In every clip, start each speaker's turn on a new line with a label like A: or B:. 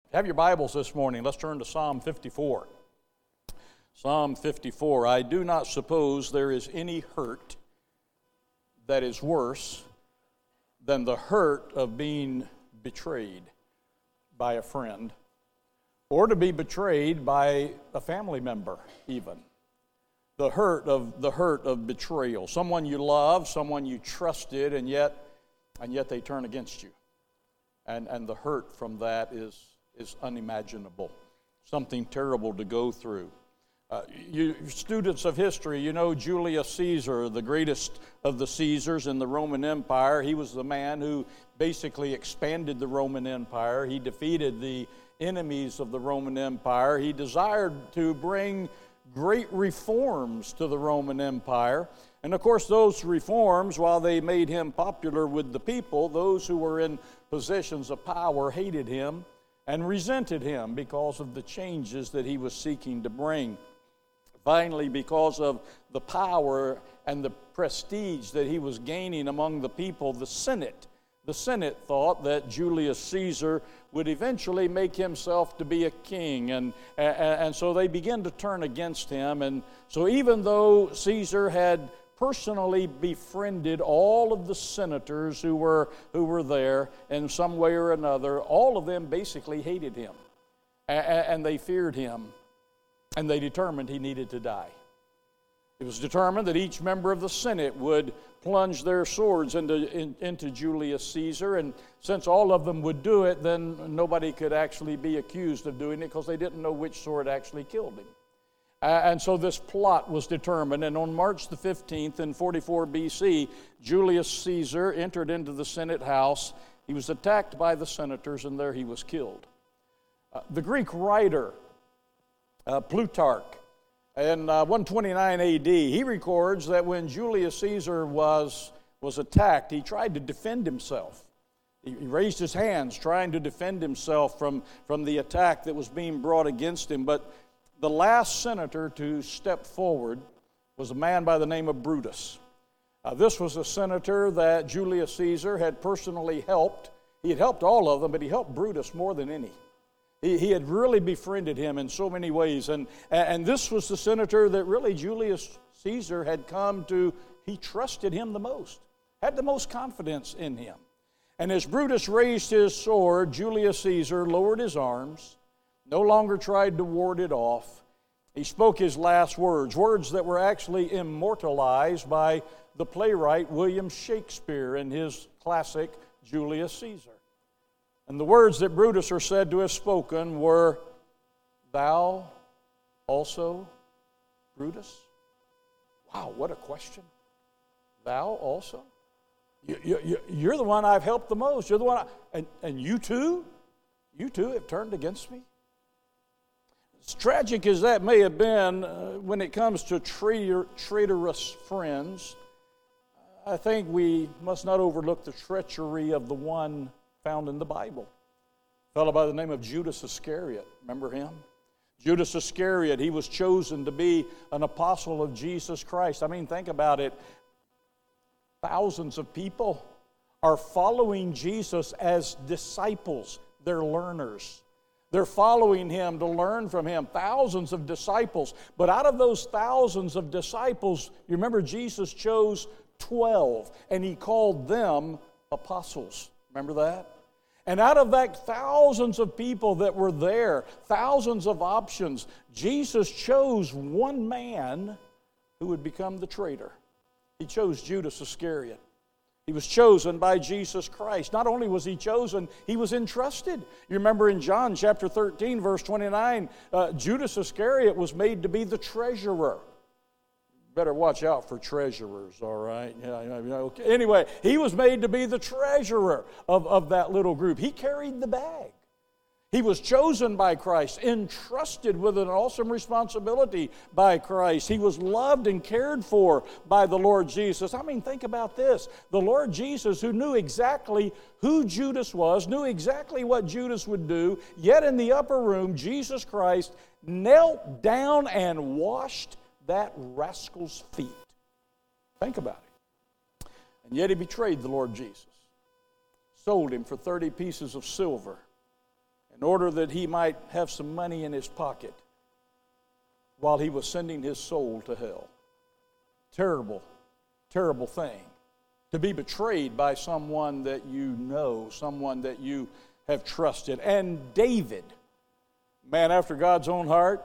A: Have your Bibles this morning. Let's turn to Psalm 54. Psalm 54. I do not suppose there is any hurt that is worse than the hurt of being betrayed by a friend, or to be betrayed by a family member even. The hurt of betrayal. Someone you love, someone you trusted, and yet they turn against you. And the hurt from that is unimaginable. Something terrible to go through. You students of history, you know Julius Caesar, the greatest of the Caesars in the Roman Empire. He was the man who basically expanded the Roman Empire. He defeated the enemies of the Roman Empire. He desired to bring great reforms to the Roman Empire. And of course, those reforms, while they made him popular with the people, those who were in positions of power hated him and resented him because of the changes that he was seeking to bring. Finally, because of the power and the prestige that he was gaining among the people, the Senate thought that Julius Caesar would eventually make himself to be a king, and so they began to turn against him. And so even though Caesar had personally befriended all of the senators who were there in some way or another, all of them basically hated him, and they feared him, and they determined he needed to die. It was determined that each member of the Senate would plunge their swords into Julius Caesar, and since all of them would do it, then nobody could actually be accused of doing it because they didn't know which sword actually killed him. And so this plot was determined, and on March the 15th in 44 BC, Julius Caesar entered into the Senate house. He was attacked by the senators, and there he was killed. The Greek writer Plutarch, in 129 AD, he records that when Julius Caesar was attacked, he tried to defend himself. He raised his hands trying to defend himself from the attack that was being brought against him. But the last senator to step forward was a man by the name of Brutus. This was a senator that Julius Caesar had personally helped. He had helped all of them, but he helped Brutus more than any. He had really befriended him in so many ways. And this was the senator that really Julius Caesar had come to, he trusted him the most, had the most confidence in him. And as Brutus raised his sword, Julius Caesar lowered his arms, no longer tried to ward it off. He spoke his last words that were actually immortalized by the playwright William Shakespeare in his classic Julius Caesar. And the words that Brutus are said to have spoken were, "Thou also, Brutus?" Wow, what a question. Thou also? You're the one I've helped the most. You're the one, and you too? You too have turned against me? As tragic as that may have been when it comes to traitorous friends, I think we must not overlook the treachery of the one found in the Bible. A fellow by the name of Judas Iscariot. Remember him? Judas Iscariot, he was chosen to be an apostle of Jesus Christ. I mean, think about it. Thousands of people are following Jesus as disciples. They're learners. They're following him to learn from him. Thousands of disciples. But out of those thousands of disciples, you remember Jesus chose 12, and he called them apostles. Remember that? And out of that thousands of people that were there, thousands of options, Jesus chose one man who would become the traitor. He chose Judas Iscariot. He was chosen by Jesus Christ. Not only was he chosen, he was entrusted. You remember in John chapter 13, verse 29, Judas Iscariot was made to be the treasurer. Better watch out for treasurers, all right? Okay. Anyway, he was made to be the treasurer of that little group. He carried the bag. He was chosen by Christ, entrusted with an awesome responsibility by Christ. He was loved and cared for by the Lord Jesus. I mean, think about this. The Lord Jesus, who knew exactly who Judas was, knew exactly what Judas would do, yet in the upper room, Jesus Christ knelt down and washed that rascal's feet. Think about it. And yet he betrayed the Lord Jesus, sold him for 30 pieces of silver, in order that he might have some money in his pocket while he was sending his soul to hell. Terrible, terrible thing. To be betrayed by someone that you know, someone that you have trusted. And David, man after God's own heart,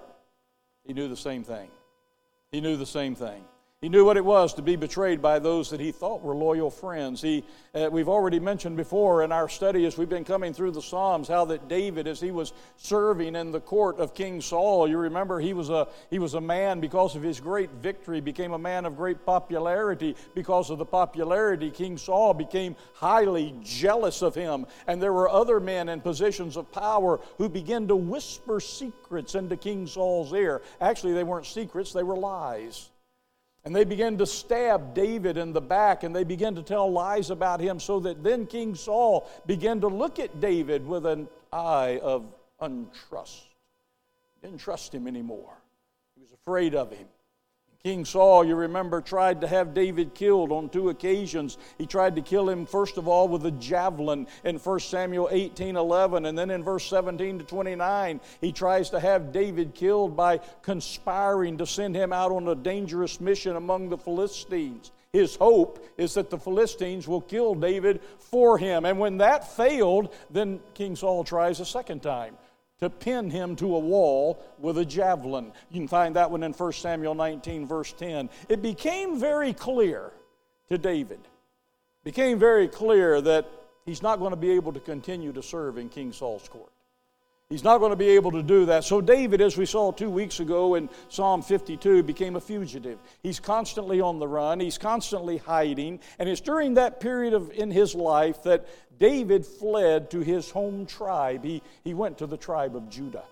A: he knew the same thing. He knew the same thing. He knew what it was to be betrayed by those that he thought were loyal friends. We've already mentioned before in our study as we've been coming through the Psalms how that David, as he was serving in the court of King Saul, you remember he was a man, because of his great victory, became a man of great popularity. Because of the popularity, King Saul became highly jealous of him. And there were other men in positions of power who began to whisper secrets into King Saul's ear. Actually, they weren't secrets, they were lies. And they began to stab David in the back, and they began to tell lies about him, so that then King Saul began to look at David with an eye of untrust. Didn't trust him anymore. He was afraid of him. King Saul, you remember, tried to have David killed on 2 occasions. He tried to kill him, first of all, with a javelin in 1 Samuel 18:11, and then in verse 17 to 29, he tries to have David killed by conspiring to send him out on a dangerous mission among the Philistines. His hope is that the Philistines will kill David for him. And when that failed, then King Saul tries a second time to pin him to a wall with a javelin. You can find that one in 1 Samuel 19, verse 10. It became very clear to David, became very clear that he's not going to be able to continue to serve in King Saul's court. He's not going to be able to do that. So David, as we saw 2 weeks ago in Psalm 52, became a fugitive. He's constantly on the run. He's constantly hiding. And it's during that period in his life that David fled to his home tribe. He went to the tribe of Judah.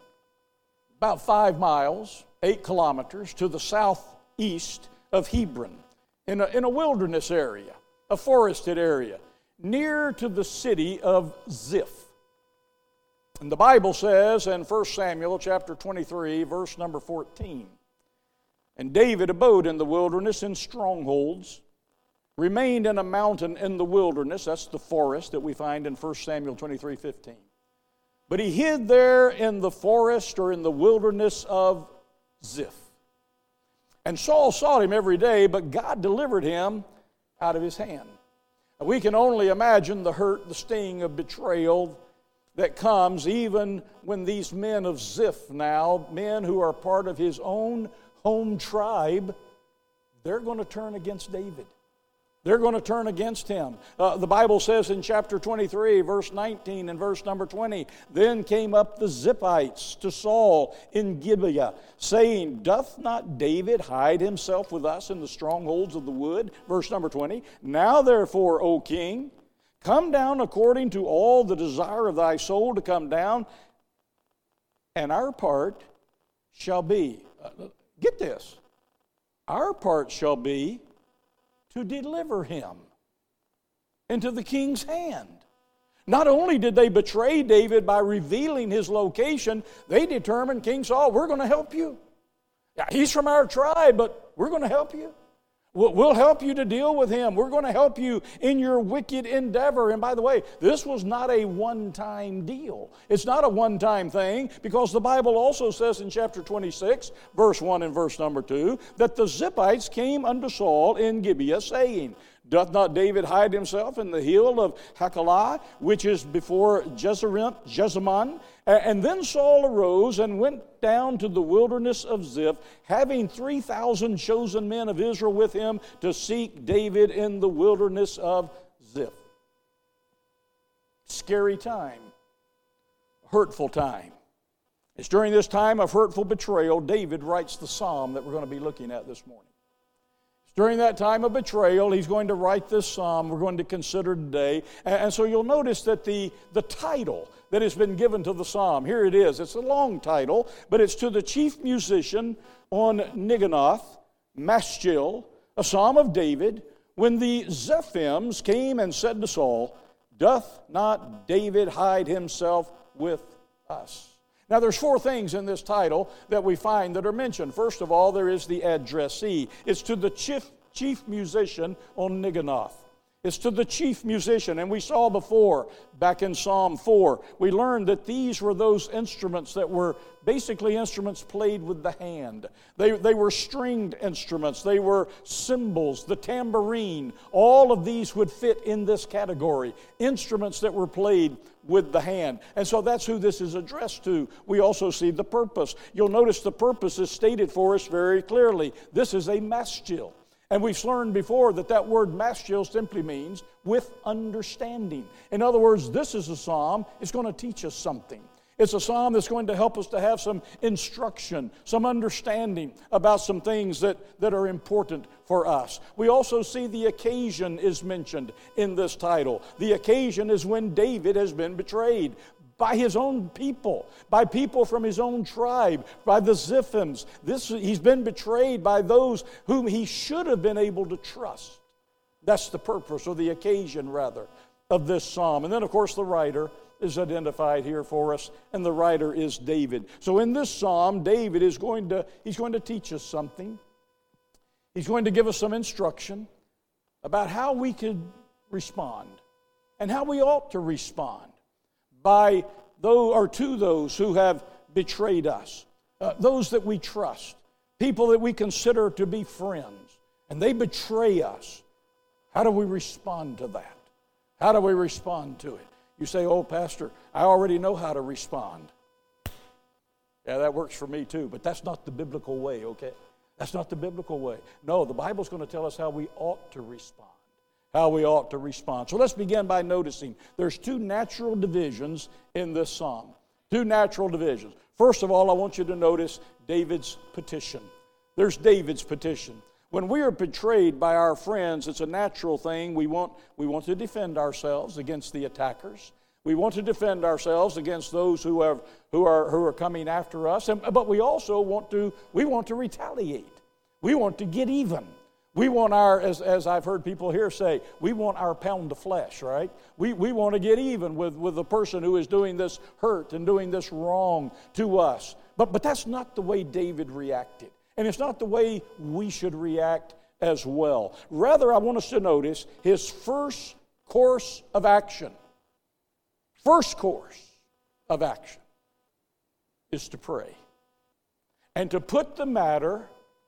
A: About 5 miles, 8 kilometers to the southeast of Hebron, in a wilderness area, a forested area, near to the city of Ziph. And the Bible says in 1 Samuel chapter 23, verse number 14, "And David abode in the wilderness in strongholds, remained in a mountain in the wilderness," that's the forest that we find in 1 Samuel 23:15. "But he hid there in the forest," or in the wilderness of Ziph. "And Saul sought him every day, but God delivered him out of his hand." Now, we can only imagine the hurt, the sting of betrayal that comes even when these men of Ziph now, men who are part of his own home tribe, they're going to turn against David. They're going to turn against him. The Bible says in chapter 23, verse 19 and verse number 20, "Then came up the Ziphites to Saul in Gibeah, saying, Doth not David hide himself with us in the strongholds of the wood?" Verse number 20, "Now therefore, O king, come down according to all the desire of thy soul to come down, and our part shall be," get this, "our part shall be to deliver him into the king's hand." Not only did they betray David by revealing his location, they determined, "King Saul, we're going to help you. Yeah, he's from our tribe, but we're going to help you. We'll help you to deal with him. We're going to help you in your wicked endeavor." And by the way, this was not a one-time deal. It's not a one-time thing, because the Bible also says in chapter 26, verse 1 and verse number 2, that the Ziphites came unto Saul in Gibeah, saying, "Doth not David hide himself in the hill of Hachilah, which is before Jezreel?" And then Saul arose and went down to the wilderness of Ziph, having 3,000 chosen men of Israel with him, to seek David in the wilderness of Ziph. Scary time, hurtful time. It's during this time of hurtful betrayal David writes the psalm that we're going to be looking at this morning. During that time of betrayal, he's going to write this psalm we're going to consider today. And so you'll notice that the title that has been given to the psalm, here it is. It's a long title, but it's to the chief musician on Neginoth, Maschil, a psalm of David, when the Zephims came and said to Saul, "Doth not David hide himself with us?" Now, there's 4 things in this title that we find that are mentioned. First of all, there is the addressee. It's to the chief musician on Neginoth. It's to the chief musician. And we saw before, back in Psalm 4, we learned that these were those instruments that were basically instruments played with the hand. They were stringed instruments. They were cymbals, the tambourine. All of these would fit in this category. Instruments that were played with the hand. And so that's who this is addressed to. We also see the purpose. You'll notice the purpose is stated for us very clearly. This is a maskil. And we've learned before that that word maskil simply means with understanding. In other words, this is a psalm. It's going to teach us something. It's a psalm that's going to help us to have some instruction, some understanding about some things that are important for us. We also see the occasion is mentioned in this title. The occasion is when David has been betrayed by his own people, by people from his own tribe, by the Ziphims. He's been betrayed by those whom he should have been able to trust. That's the purpose, or the occasion, rather, of this psalm. And then, of course, the writer is identified here for us, and the writer is David. So in this psalm, David is going to teach us something. He's going to give us some instruction about how we could respond and how we ought to respond by those or to those who have betrayed us, those that we trust, people that we consider to be friends, and they betray us. How do we respond to that? How do we respond to it? You say, "Oh, Pastor, I already know how to respond." Yeah, that works for me too, but that's not the biblical way, okay? That's not the biblical way. No, the Bible's going to tell us how we ought to respond. How we ought to respond. So let's begin by noticing there's two natural divisions in this psalm. Two natural divisions. First of all, I want you to notice David's petition. There's David's petition. When we are betrayed by our friends, it's a natural thing. We want to defend ourselves against the attackers. We want to defend ourselves against those who are coming after us. But we also want to retaliate. We want to get even. We want our, as I've heard people here say, we want our pound of flesh, right? We want to get even with the person who is doing this hurt and doing this wrong to us. But that's not the way David reacted. And it's not the way we should react as well. Rather, I want us to notice his first course of action. First course of action is to pray and to put the matter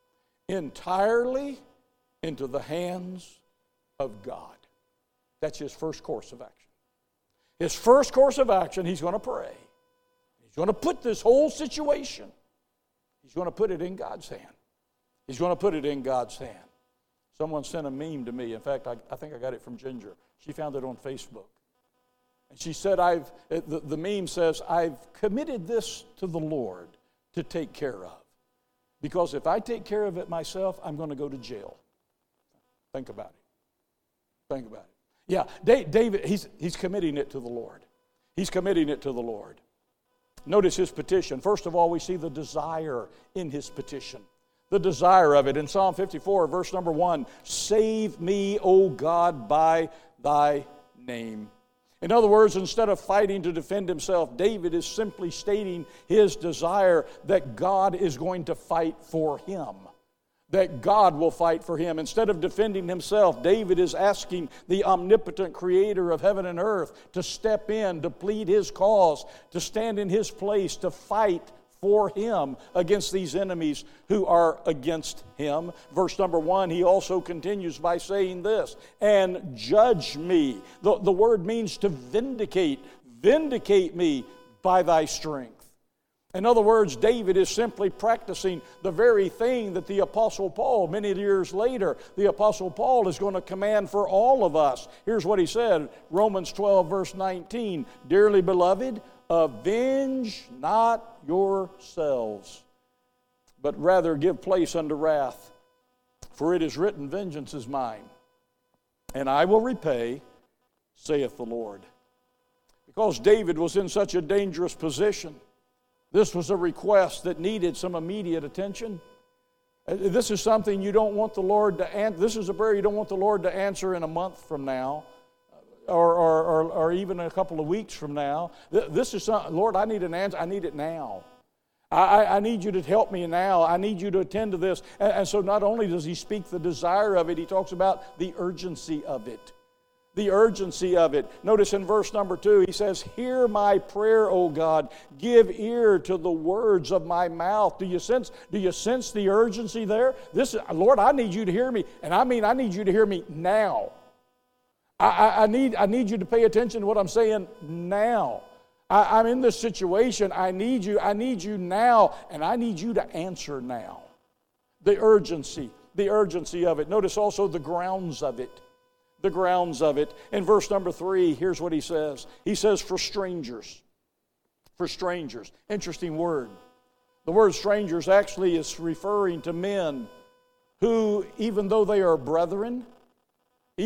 A: entirely into the hands of God. That's his first course of action. His first course of action, he's going to pray. He's going to put this whole situation, he's going to put it in God's hand. He's going to put it in God's hand. Someone sent a meme to me. In fact, I think I got it from Ginger. She found it on Facebook. And she said, the meme says, "I've committed this to the Lord to take care of. Because if I take care of it myself, I'm going to go to jail." Think about it. Think about it. Yeah, David, he's committing it to the Lord. He's committing it to the Lord. Notice his petition. First of all, we see the desire in his petition. The desire of it. In Psalm 54, verse number 1, "Save me, O God, by thy name." In other words, instead of fighting to defend himself, David is simply stating his desire that God is going to fight for him. That God will fight for him. Instead of defending himself, David is asking the omnipotent creator of heaven and earth to step in, to plead his cause, to stand in his place, to fight for him against these enemies who are against him. Verse number 1, he also continues by saying this, "And judge me." The word means to vindicate. Vindicate me by thy strength. In other words, David is simply practicing the very thing that the Apostle Paul, many years later, the Apostle Paul is going to command for all of us. Here's what he said, Romans 12, verse 19, "Dearly beloved, avenge not yourselves, but rather give place unto wrath. For it is written, vengeance is mine, and I will repay, saith the Lord." Because David was in such a dangerous position, this was a request that needed some immediate attention. This is something you don't want the Lord to answer. This is a prayer you don't want the Lord to answer in a month from now, or even a couple of weeks from now. This is something, Lord, I need an answer. I need it now. I need you to help me now. I need you to attend to this. And so not only does he speak the desire of it, he talks about the urgency of it. The urgency of it. Notice in verse number 2, he says, "Hear my prayer, O God. Give ear to the words of my mouth." Do you sense the urgency there? Lord, I need you to hear me. And I mean, I need you to hear me now. I need you to pay attention to what I'm saying now. I'm in this situation. I need you now, and I need you to answer now. The urgency of it. Notice also the grounds of it. The grounds of it. In verse number 3, here's what he says. He says, for strangers. For strangers. Interesting word. The word strangers actually is referring to men who, even though they are brethren, they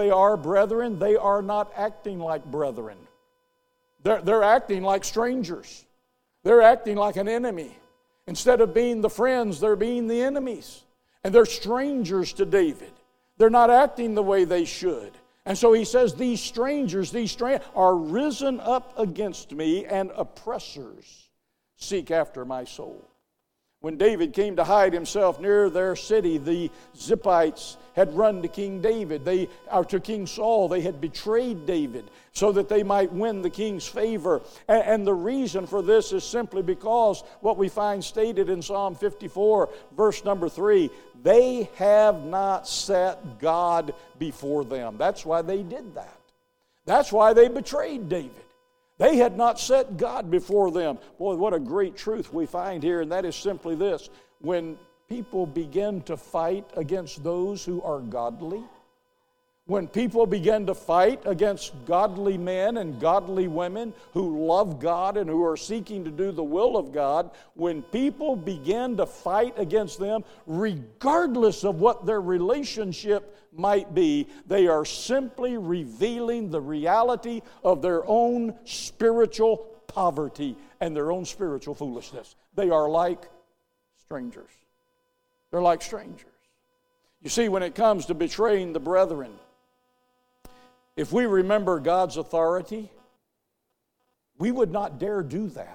A: are not acting like brethren. They're acting like strangers. They're acting like an enemy. Instead of being the friends, they're being the enemies. And they're strangers to David. They're not acting the way they should. And so he says, these strangers are risen up against me, and oppressors seek after my soul. When David came to hide himself near their city, the Ziphites had run to King David, to King Saul. They had betrayed David so that they might win the king's favor. And the reason for this is simply because what we find stated in Psalm 54, verse number 3, they have not set God before them. That's why they did that. That's why they betrayed David. They had not set God before them. Boy, what a great truth we find here, and that is simply this. When people begin to fight against those who are godly, when people begin to fight against godly men and godly women who love God and who are seeking to do the will of God, when people begin to fight against them, regardless of what their relationship might be, they are simply revealing the reality of their own spiritual poverty and their own spiritual foolishness. They are like strangers. They're like strangers. You see, when it comes to betraying the brethren, if we remember God's authority, we would not dare do that.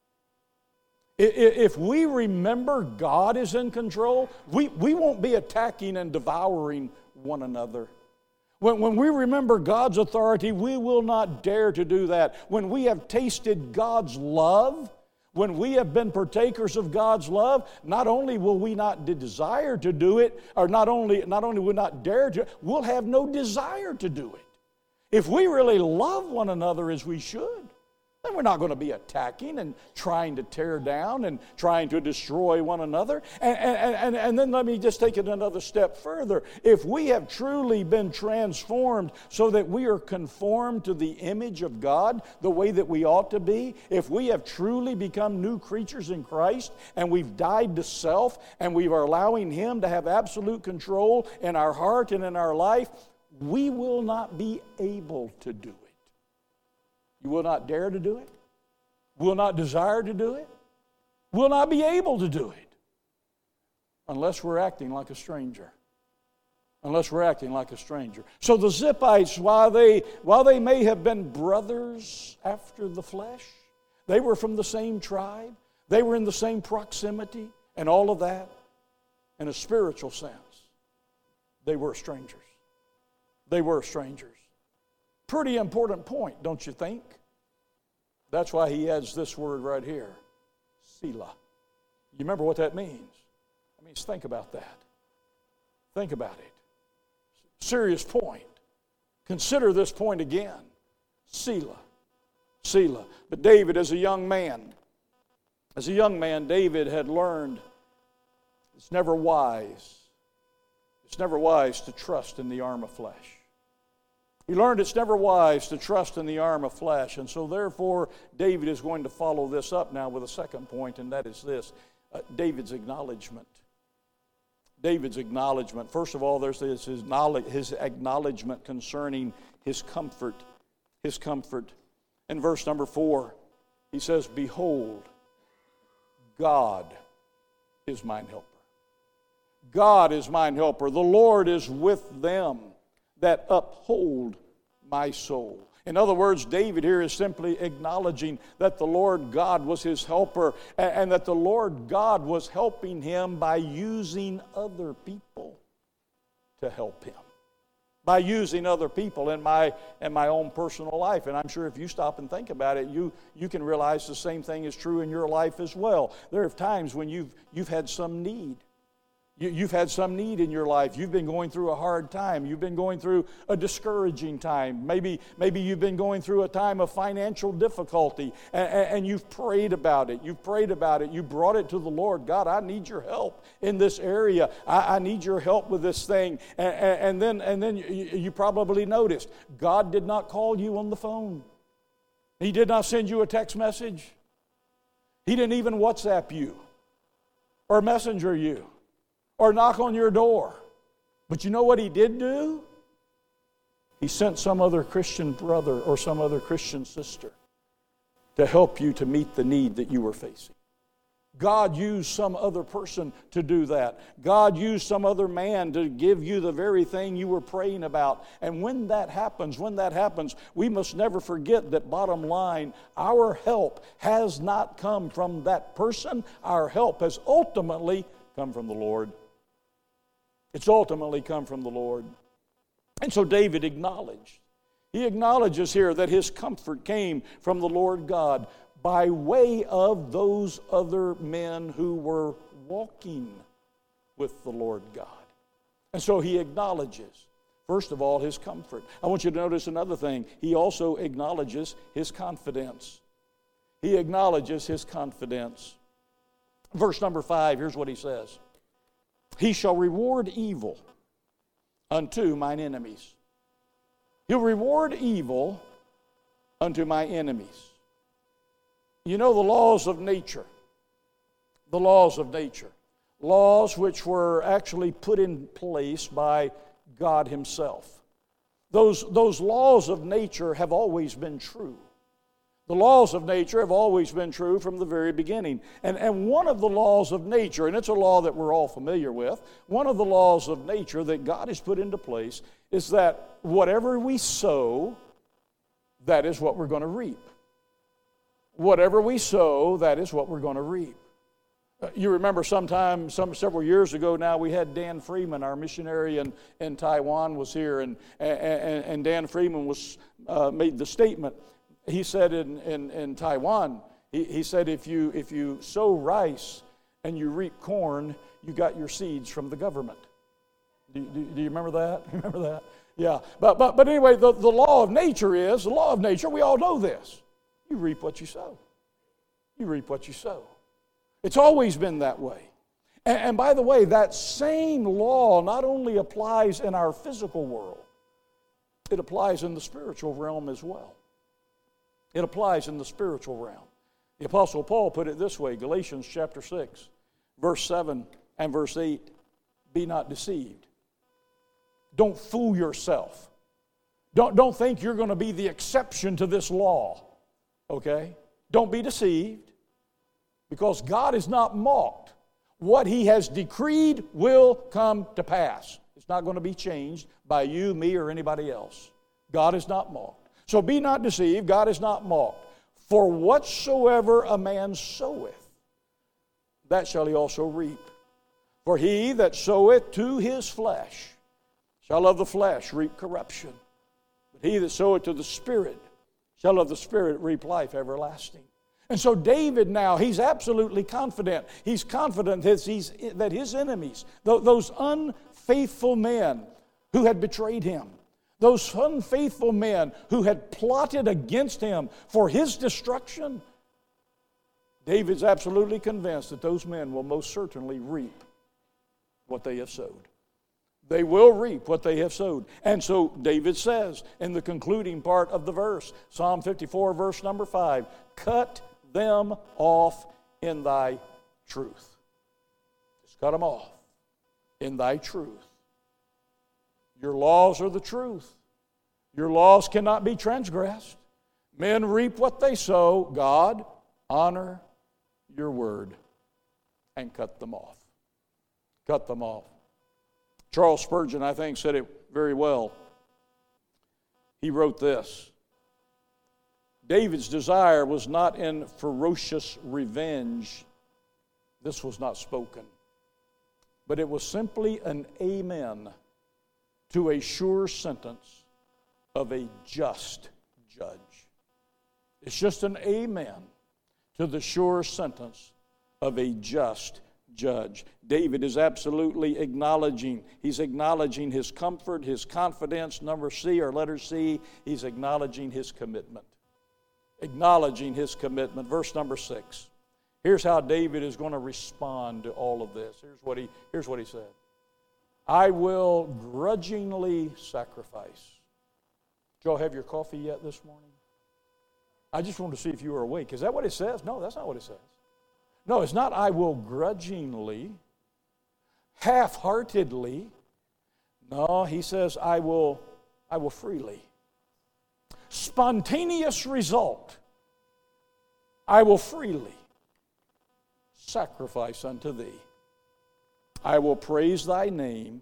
A: If we remember God is in control, we won't be attacking and devouring one another. When we remember God's authority, we will not dare to do that. When we have tasted God's love, when we have been partakers of God's love, not only will we not desire to do it, or not only will not dare to, we'll have no desire to do it. If we really love one another as we should, then we're not going to be attacking and trying to tear down and trying to destroy one another. And then let me just take it another step further. If we have truly been transformed so that we are conformed to the image of God the way that we ought to be, if we have truly become new creatures in Christ and we've died to self and we are allowing Him to have absolute control in our heart and in our life, we will not be able to do it. You will not dare to do it, will not desire to do it, will not be able to do it unless we're acting like a stranger. Unless we're acting like a stranger. So the Ziphites, while they may have been brothers after the flesh, they were from the same tribe, they were in the same proximity and all of that. In a spiritual sense, they were strangers. They were strangers. Pretty important point, don't you think? That's why he adds this word right here, Selah. You remember what that means? It means think about that. Think about it. Serious point. Consider this point again. Selah. Selah. But David, as a young man, David had learned it's never wise to trust in the arm of flesh. He learned it's never wise to trust in the arm of flesh. And so therefore, David is going to follow this up now with a second point, and that is this, David's acknowledgement. David's acknowledgement. First of all, there's his acknowledgement concerning his comfort. His comfort. In verse number 4, he says, "Behold, God is mine helper." God is mine helper. The Lord is with them that uphold my soul. In other words, David here is simply acknowledging that the Lord God was his helper and that the Lord God was helping him by using other people to help him. by using other people in my own personal life. And I'm sure if you stop and think about it, you can realize the same thing is true in your life as well. There are times when you've had some need. You've had some need in your life. You've been going through a hard time. You've been going through a discouraging time. Maybe you've been going through a time of financial difficulty, and you've prayed about it. You've prayed about it. You brought it to the Lord. God, I need your help in this area. I need your help with this thing. And then you probably noticed God did not call you on the phone. He did not send you a text message. He didn't even WhatsApp you or messenger you or knock on your door. But you know what He did do? He sent some other Christian brother or some other Christian sister to help you to meet the need that you were facing. God used some other person to do that. God used some other man to give you the very thing you were praying about. And when that happens, we must never forget that bottom line, our help has not come from that person. Our help has ultimately come from the Lord. It's ultimately come from the Lord. And so David acknowledged. He acknowledges here that his comfort came from the Lord God by way of those other men who were walking with the Lord God. And so he acknowledges, first of all, his comfort. I want you to notice another thing. He also acknowledges his confidence. He acknowledges his confidence. Verse number 5, here's what he says. He shall reward evil unto mine enemies. He'll reward evil unto my enemies. You know the laws of nature. The laws of nature. Laws which were actually put in place by God Himself. Those laws of nature have always been true. The laws of nature have always been true from the very beginning. And one of the laws of nature, and it's a law that we're all familiar with, one of the laws of nature that God has put into place is that whatever we sow, that is what we're going to reap. Whatever we sow, that is what we're going to reap. You remember several years ago now, we had Dan Freeman, our missionary in Taiwan, was here, and Dan Freeman made the statement. He said in Taiwan, he said, if you sow rice and you reap corn, you got your seeds from the government. Do you remember that? Remember that? Yeah. But anyway, the law of nature, we all know this. You reap what you sow. You reap what you sow. It's always been that way. And by the way, that same law not only applies in our physical world, it applies in the spiritual realm as well. It applies in the spiritual realm. The Apostle Paul put it this way, Galatians chapter 6, verse 7 and verse 8, be not deceived. Don't fool yourself. Don't think you're going to be the exception to this law. Okay? Don't be deceived, because God is not mocked. What He has decreed will come to pass. It's not going to be changed by you, me, or anybody else. God is not mocked. So be not deceived, God is not mocked. For whatsoever a man soweth, that shall he also reap. For he that soweth to his flesh shall of the flesh reap corruption. But he that soweth to the Spirit shall of the Spirit reap life everlasting. And so David now, he's absolutely confident. He's confident that his enemies, those unfaithful men who had betrayed him, those unfaithful men who had plotted against him for his destruction, David's absolutely convinced that those men will most certainly reap what they have sowed. They will reap what they have sowed. And so David says in the concluding part of the verse, Psalm 54, verse number 5, cut them off in thy truth. Just cut them off in thy truth. Your laws are the truth. Your laws cannot be transgressed. Men reap what they sow. God, honor your word and cut them off. Cut them off. Charles Spurgeon, I think, said it very well. He wrote this: David's desire was not in ferocious revenge. This was not spoken. But it was simply an amen to a sure sentence of a just judge. It's just an amen to the sure sentence of a just judge. David is absolutely acknowledging. He's acknowledging his comfort, his confidence. Number C, or letter C, he's acknowledging his commitment. Acknowledging his commitment. Verse number 6. Here's how David is going to respond to all of this. Here's what he said. I will grudgingly sacrifice. Did y'all have your coffee yet this morning? I just wanted to see if you were awake. Is that what it says? No, that's not what it says. No, it's not I will grudgingly, half-heartedly. No, he says I will freely. Spontaneous result. I will freely sacrifice unto thee. I will praise thy name,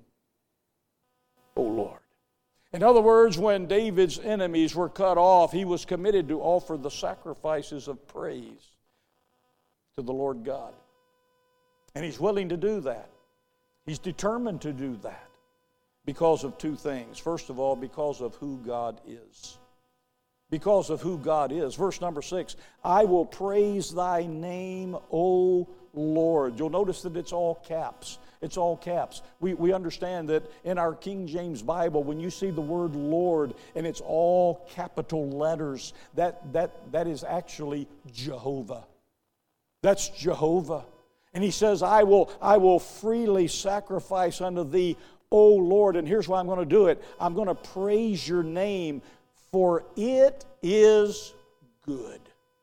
A: O Lord. In other words, when David's enemies were cut off, he was committed to offer the sacrifices of praise to the Lord God. And he's willing to do that. He's determined to do that because of two things. First of all, because of who God is. Because of who God is. Verse number 6, I will praise thy name, O Lord. You'll notice that it's all caps. It's all caps. We understand that in our King James Bible, when you see the word Lord and it's all capital letters, that is actually Jehovah. That's Jehovah. And he says, I will freely sacrifice unto thee, O Lord. And here's why I'm going to do it. I'm going to praise your name, for it is good.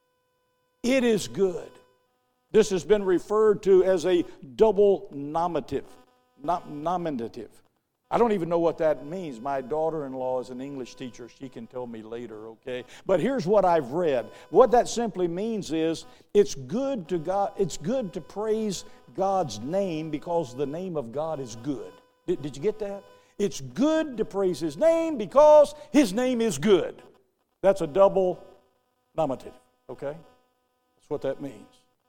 A: It is good. This has been referred to as a double nominative. Nominative. I don't even know what that means. My daughter-in-law is an English teacher. She can tell me later, okay? But here's what I've read. What that simply means is it's good to God. It's good to praise God's name because the name of God is good. Did you get that? It's good to praise His name because His name is good. That's a double nominative, okay? That's what that means.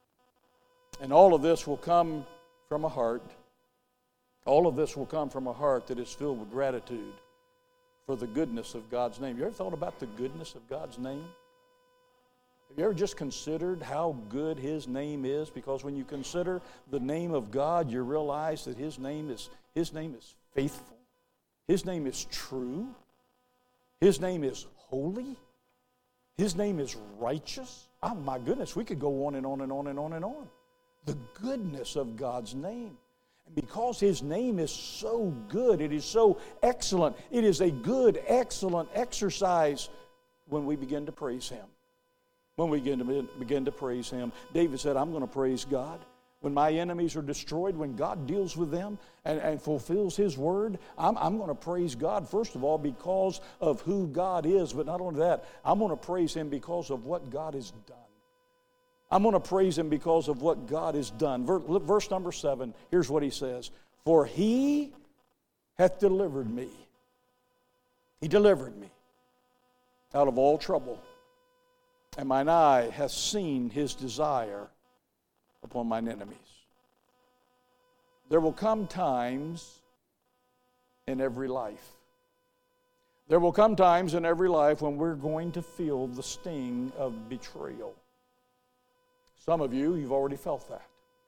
A: And all of this will come from a heart. All of this will come from a heart that is filled with gratitude for the goodness of God's name. You ever thought about the goodness of God's name? Have you ever just considered how good His name is? Because when you consider the name of God, you realize that His name is faithful. His name is true. His name is holy. His name is righteous. Oh my goodness, we could go on and on and on and on and on. The goodness of God's name. And because His name is so good, it is so excellent, it is a good, excellent exercise when we begin to praise Him. When we begin to praise Him. David said, I'm going to praise God. When my enemies are destroyed, when God deals with them and fulfills His word, I'm going to praise God, first of all, because of who God is. But not only that, I'm going to praise Him because of what God has done. I'm going to praise Him because of what God has done. Verse number 7, here's what he says. For He hath delivered me. He delivered me out of all trouble. And mine eye hath seen His desire upon mine enemies. There will come times in every life. There will come times in every life when we're going to feel the sting of betrayal. Some of you, you've already felt that.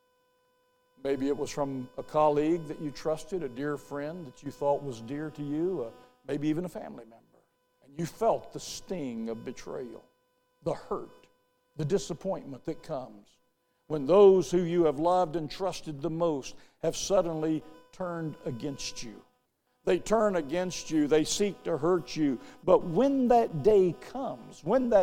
A: Maybe it was from a colleague that you trusted, a dear friend that you thought was dear to you, maybe even a family member. And you felt the sting of betrayal, the hurt, the disappointment that comes when those who you have loved and trusted the most have suddenly turned against you. They turn against you. They seek to hurt you. But when that day comes,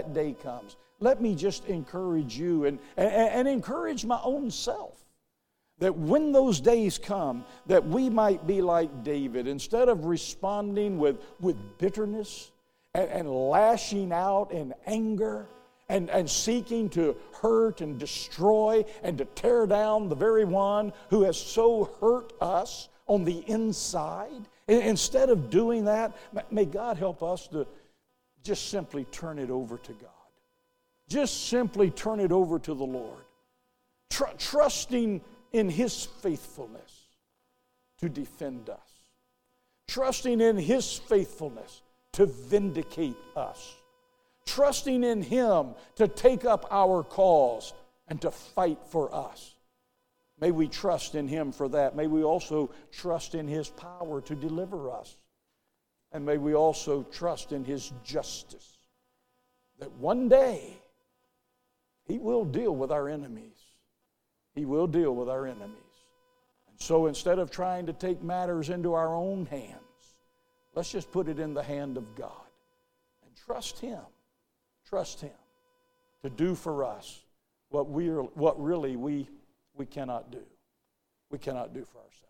A: let me just encourage you and encourage my own self that when those days come, that we might be like David. Instead of responding with bitterness and lashing out in anger and seeking to hurt and destroy and to tear down the very one who has so hurt us on the inside, instead of doing that, may God help us to just simply turn it over to God. Just simply turn it over to the Lord. Trusting in His faithfulness to defend us. trusting in His faithfulness to vindicate us, trusting in Him to take up our cause and to fight for us. May we trust in Him for that. May we also trust in His power to deliver us. And may we also trust in His justice, that one day He will deal with our enemies. He will deal with our enemies. And so instead of trying to take matters into our own hands, let's just put it in the hand of God and trust Him to do for us what really we cannot do. We cannot do for ourselves.